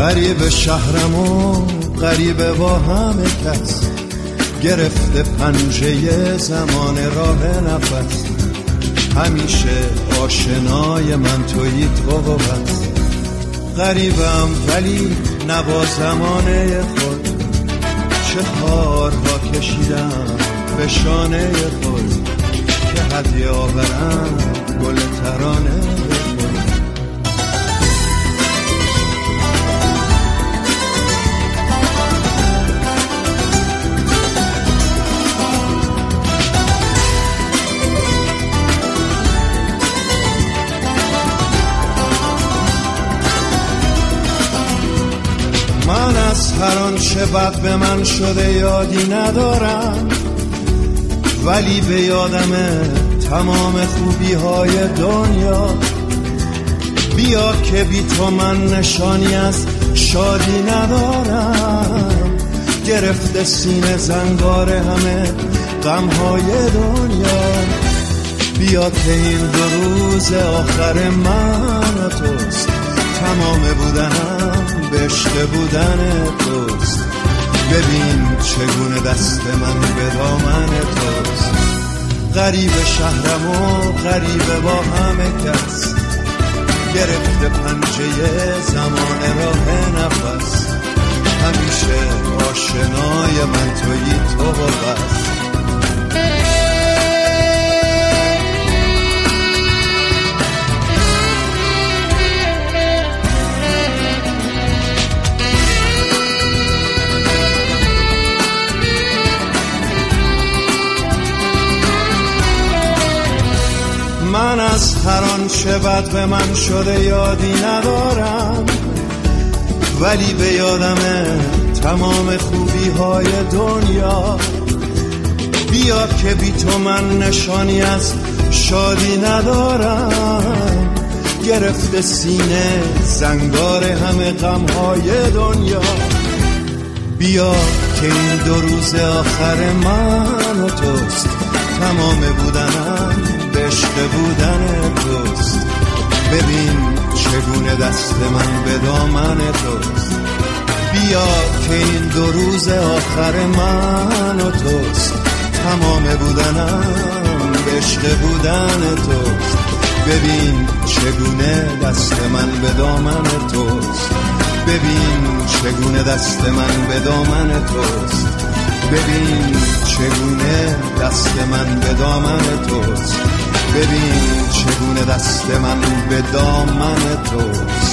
غریب شهرم و غریبه با همه کس، گرفته پنجه زمان راه نفس. همیشه آشنای من تویی تو و بس. غریبم ولی نبا زمانه خود، چه کارها کشیدم به شانه خود، که هدیه آورم گل ترانه خود. من از هر آنچه بد به من شده یادی ندارم، ولی به یادمه تمام خوبی های دنیا. بیا که بی تو من نشانی از شادی ندارم، گرفته سینه زنگار همه غم های دنیا. بیا که این 2 روز آخر من و توست، تمام بودنم به عشق بودن توست. ببین چگونه دست من به دامن توست. غریب شهرم و غریب با همه کس، گرفته پنجه زمان راه نفس. همیشه آشنای من تویی تو و بس. من از هر آنچه بد به من شده یادی ندارم، ولی به یادمه تمام خوبی های دنیا. بیا که بی تو من نشانی از شادی ندارم، گرفته سینه زنگار همه غم های دنیا. بیا که این 2 روز آخر من و توست، تمام بودنم به عشق بودن توست. ببین چگونه دست من به دامن توست. بیا که این 2 روز آخر من و توست، تمام بودنم به عشق بودن توست. ببین چگونه دست من به دامن توست. ببین چگونه دست من به دامن توست. ببین چگونه دست من به دامن توست. ببین چگونه دست من به دامن توست.